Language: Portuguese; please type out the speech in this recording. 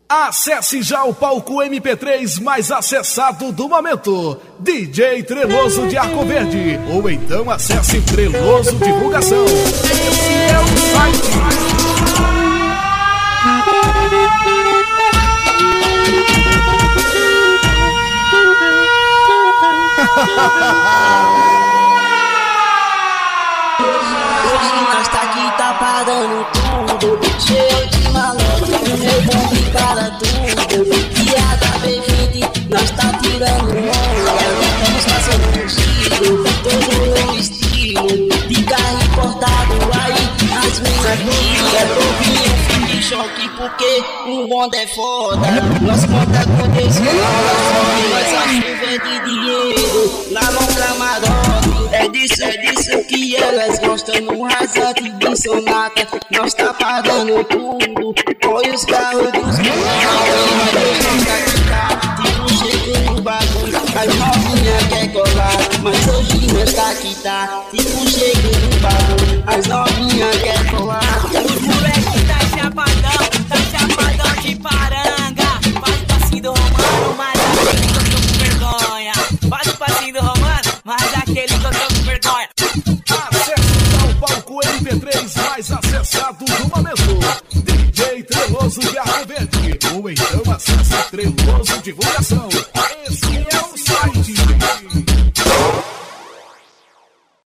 Acesse já o palco MP3 mais acessado do momento, DJ Treloso de Arco Verde, ou então acesse Treloso Divulgação. Esse é o site. Hoje nós tá aqui, tá parando tudo, cheio de malandro, meu bom de cara tudo, piada B20, nós tá tirando onda, estamos fazendo um giro, todo no estilo, de carro importado, aí as minas brigas, novinho, fim de choque, porque um bonde é foda, nós conta com Deus, nós a chuva de dinheiro, na mão camarote, é disso que elas gostam, no rasante de sonata, nós tá pagando tudo, põe os carros dos meus, tipo chego no bagulho, as novinhas quer colar, mas hoje nós tá aqui, tá, tipo chego no bagulho, as novinhas quer colar, os moleque tá chapadão de paranga, faz o passinho do Romano, mas aquele que eu tô com vergonha, faz o passinho do Romano, mas aquele que eu tô com vergonha. Acesse o palco MP3 mais acessado do momento, DJ Treloso de Arco Verde, ou então acesse Treloso Divulgação. Esse é o